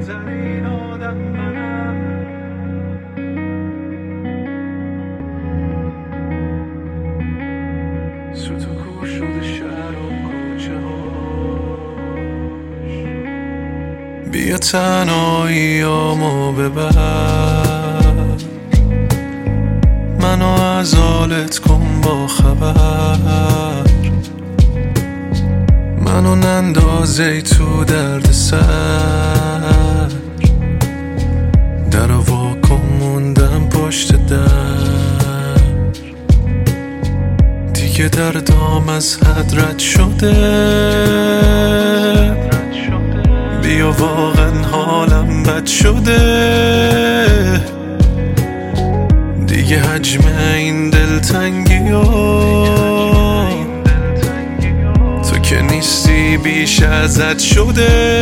غمگین آدم منم. سوت و کور شده شهر و کوچه هاش. بیا تنهاییامو ببر، منو از حالت کن با خبر، منو نندازی تو درد سر، در واکن موندم پشت در، دیگه دردام از حد رد شده، بیا واقعا حالم بد شده، دیگه حجم این دلتنگی تو که نیستی بیش ازت شده.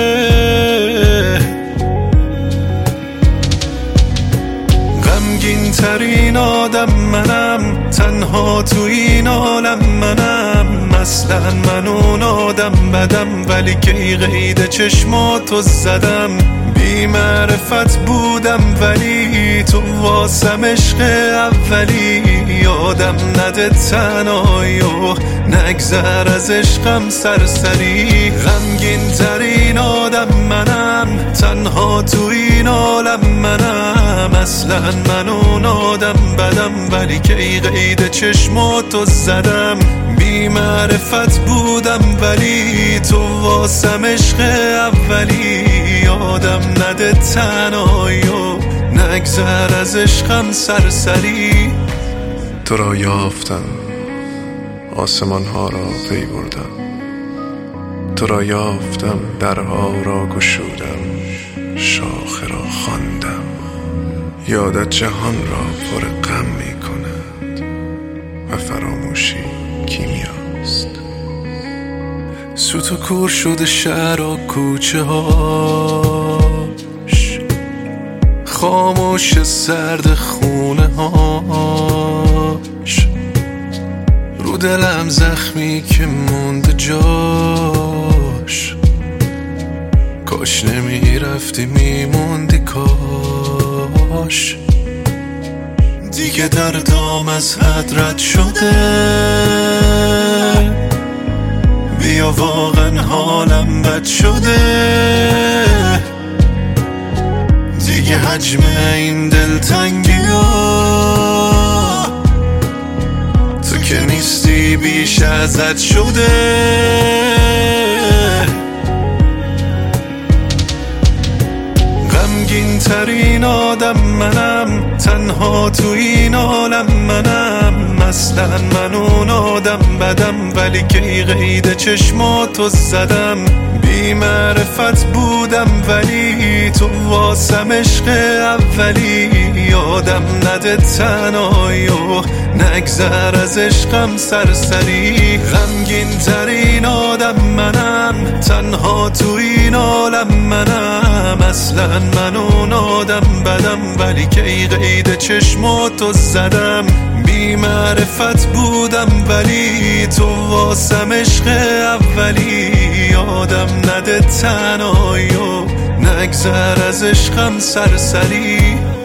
غمگین ترین آدم منم، تنها تو این عالم منم، اصلا من اون آدم بدم، ولی که قید چشماتو زدم، بی معرفت بودم ولی تو واسم عشق اولی، یادم نده تنهایی و نگذر از عشقم سرسری. غمگین ترین آدم منم، تنها تو این عالم منم، اصلا من اون آدم بدم، ولی که قید چشماتو زدم، بی معرفت بودم ولی تو واسم عشق اولی، یادم نده تنهایی و نگذر از عشقم سرسری. تو را یافتم، آسمان ها را پی بردم، تو را یافتم، درها را گشودم، شاخه را خواندم، یادت جهان را پر غم می کند و فراموشی کیمیاست. سوت و کور شده شهر و کوچه هاش، خاموش سرد خونه هاش، رو دلم زخمی که مونده جاش، کاش نمیرفتی میموندی کاش، دیگه دردام از حد رد شده، بیا واقعا حالم بد شده، دیگه حجم این دلتنگی تو که نیستی بیش ازت شده. غمگین ترین آدم منم، تنها تو این عالم منم، اصلا من اون آدم بدم، ولی که قید چشماتو زدم، بی معرفت بودم ولی تو واسم عشق اولی، یادم نده تنهایی و نگذر از عشقم سرسری. غمگین ترین آدم منم، تنها تو این عالم منم، اصلا من اون آدم بدم، ولی که قید چشماتو زدم، بی معرفت بودم ولی تو واسم عشق اولی، یادم نده تنهایی و نگذر از عشقم سرسری.